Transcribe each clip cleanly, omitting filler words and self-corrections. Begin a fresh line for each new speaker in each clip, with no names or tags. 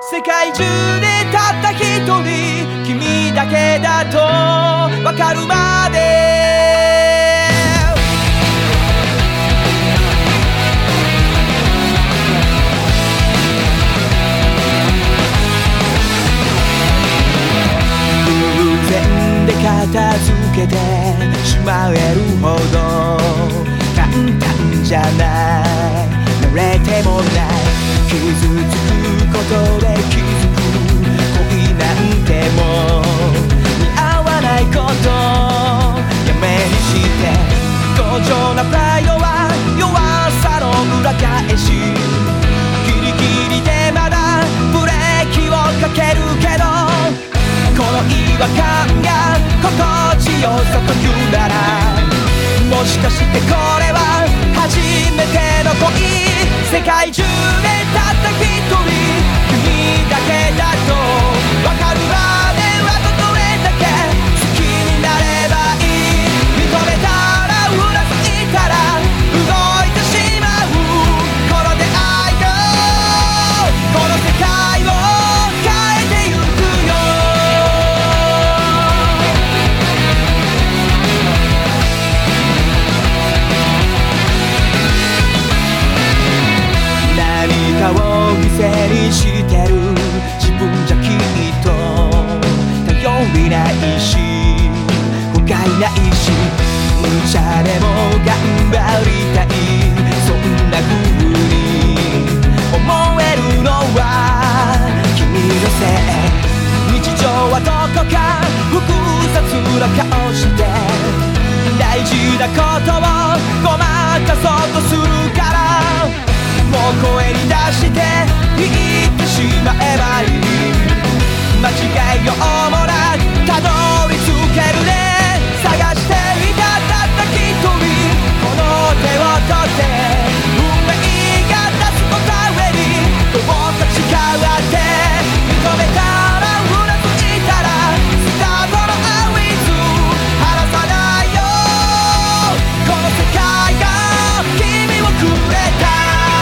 世界中でたった一人君だけだと分かるまで偶然で片付けてしまえるほど簡単じゃない慣れてもない傷つくことで気づく恋なんてもう似合わないことやめにして強情なプライドは弱さの裏返しギリギリでまだブレーキをかけるけどこの違和感が心地よさというならもしかしてこれは初めての恋世界中でたった一人君だけだと分かるまであとどれだけ好きになればいい認めたらうなずいたら動いてしまうこの出会いがこの世界を変えてゆくよ何かを犠牲にしてる自分じゃきっと頼りないし後悔ないし無茶でも頑張りたいそんな風に思えるのは君のせい日常はどこか複雑な顔して大事なことをごまかそうとするからもう声に出して言ってしまえばいい間違いようもなくたどり着けるね探していたたった一人この手を取って運命が出す答えにどうか誓って認めたらうなずいたらスタートの合図離さないよこの世界が君をくれた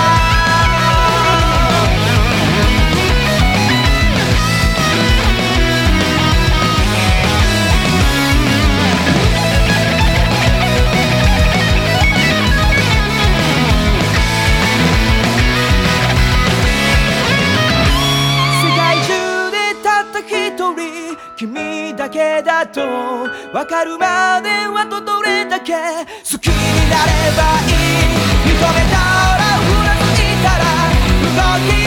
君だけだと分かるまであとどれだけ好きになればいい認めたらうなずいたら動き